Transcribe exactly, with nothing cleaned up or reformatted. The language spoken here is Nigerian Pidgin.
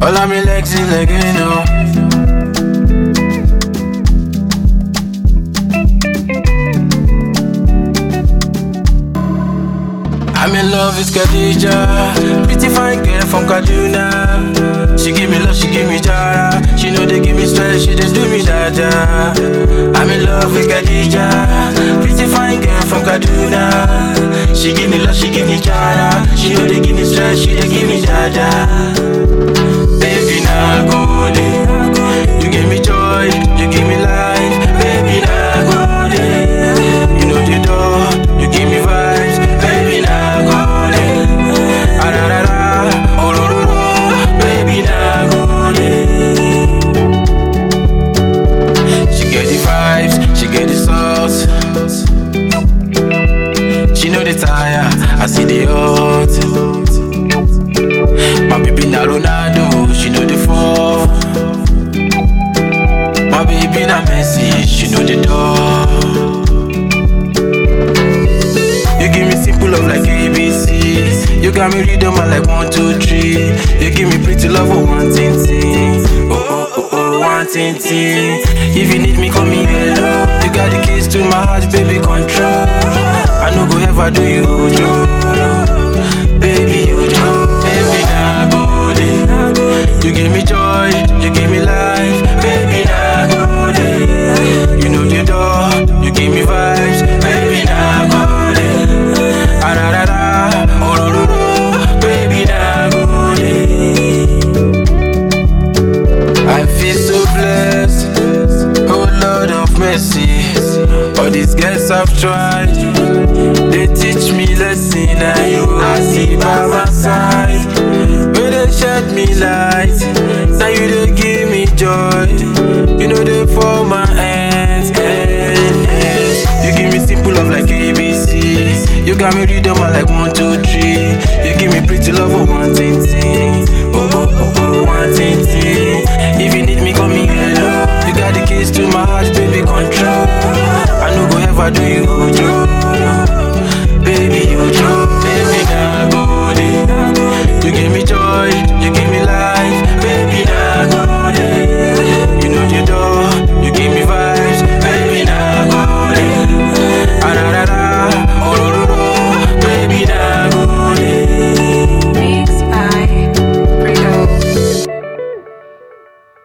All of me legs in like you know. I'm in love with Khadija, pretty fine girl from Kaduna. She give me love, she give me jara. She know they give me stress, she just do me dada. I'm in love with Khadija, pretty fine girl from Kaduna. She give me love, she give me jara. She know they give me stress, she just give me dada. Baby, now go there. You give me joy, you give me life. Baby, now go there. You know the door, you give me vibes. Baby, now go there. Ah, da, da, da. Oh, do, do, do. Baby, now go there. She get the vibes, she get the sauce. She know the tire, I see the hot. My baby na Ronaldo, she know the fall. My baby na Messi, she know the door. You give me simple love like A B C. You got me rhythm like one, two, three. You give me pretty love for one thing, thing. Oh, oh, oh, oh, one thing, thing. If you need me, call me hello. You got the keys to my heart, baby, control. I no go ever do you, Joe. Baby, you, Joe. Baby, now go there. You give me joy, you give me life. Baby, now go there. You know the door, you give me vibes. Baby, now go there. Ah, da, da, da. Oh, do, do, do. Baby, now go there. I feel so blessed. Oh, Lord of mercy. All these girls I've tried, they teach me lesson. Now you I see by my side. When they shed me light, now you they give me joy. You know they for my